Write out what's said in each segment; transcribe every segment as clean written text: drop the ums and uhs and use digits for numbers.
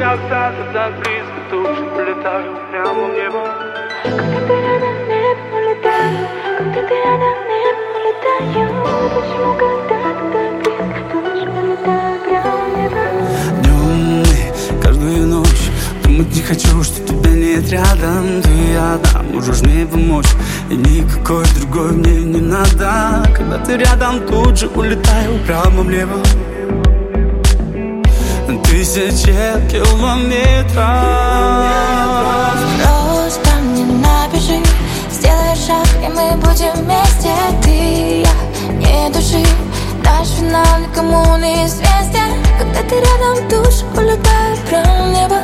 когда ты так близко, тут же улетаю прямо в небо. Когда ты рядом, в небо улетаю. Когда ты рядом, в небо улетаю. Почему, когда ты так близко, тут же улетаю прямо в небо. Днем и каждую ночь думать не хочу, что тебя нет рядом. Ты одна можешь мне помочь, и никакой другой мне не надо. Когда ты рядом, тут же улетаю прямо в небо. Тысячи километров. Просто мне напиши, сделай шаг, и мы будем вместе. Ты и я, не души. Наш финал никому не известен. Когда ты рядом, тут же улетаю прямо в небо.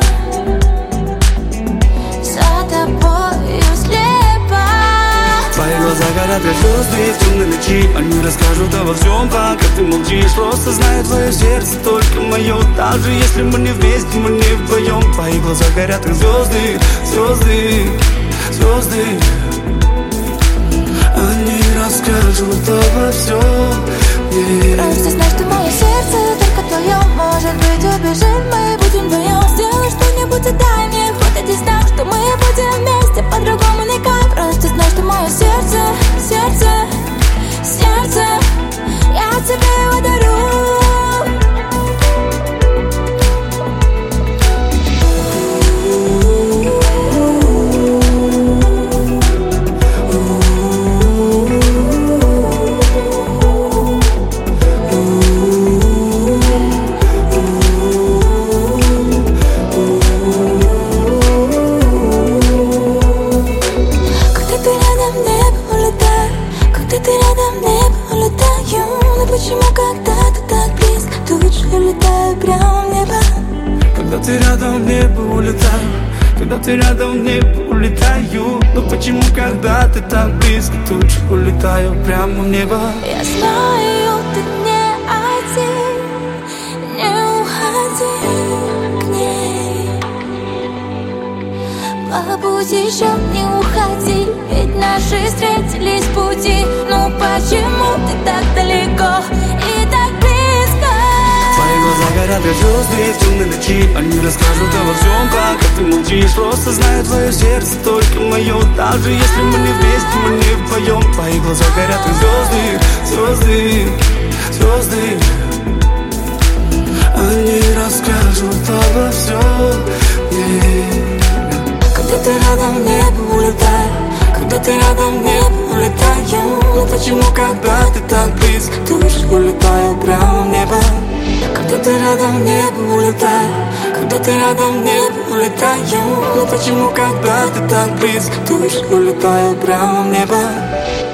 За тобою слепо. Твои глаза горят, как звезды в темной ночи. Они расскажут обо всем, пока ты молчишь. Просто знаю твое сердце, только мое. Даже если мы не вместе, мы не вдвоем. Твои глаза горят, как звезды, звезды, звезды. Они расскажут обо всем. Просто знай, что мое сердце только твое. Может быть, убежим, мы будем вдвоем. Сделай что-нибудь и дай мне хоть один знак, что мы будем вместе, по-другому никак. Просто знай, что мое сердце, сердце, сердце, я тебе его дарю. Почему, когда ты так близко, тут же улетаю прямо в небо. Когда ты рядом, в небо улетаю. Когда ты рядом, в небо улетаю. Но почему, когда ты так близко, тут же улетаю прямо в небо? Я знаю, ты не один, не уходи к ней. Побудь еще, не уходи, ведь наши встретились пути. Ну почему ты так далеко и так близко? Твои глаза горят, как звезды в темной ночи. Они расскажут обо всем, пока ты молчишь. Просто знаю твое сердце, только мое. Даже если мы не вместе, мы не вдвоем. Твои глаза горят, как звезды, звезды, звезды. Они расскажут обо всем. Когда ты рядом, в небо улетаю. Когда ты рядом, в небо улетаю. Но почему, когда ты так близко, тут же улетаю прямо в небо? Когда ты рядом, в небо улетаю. Когда ты рядом, в небо улетаю. Но почему, когда ты так близко, тут же улетаю прямо в небо?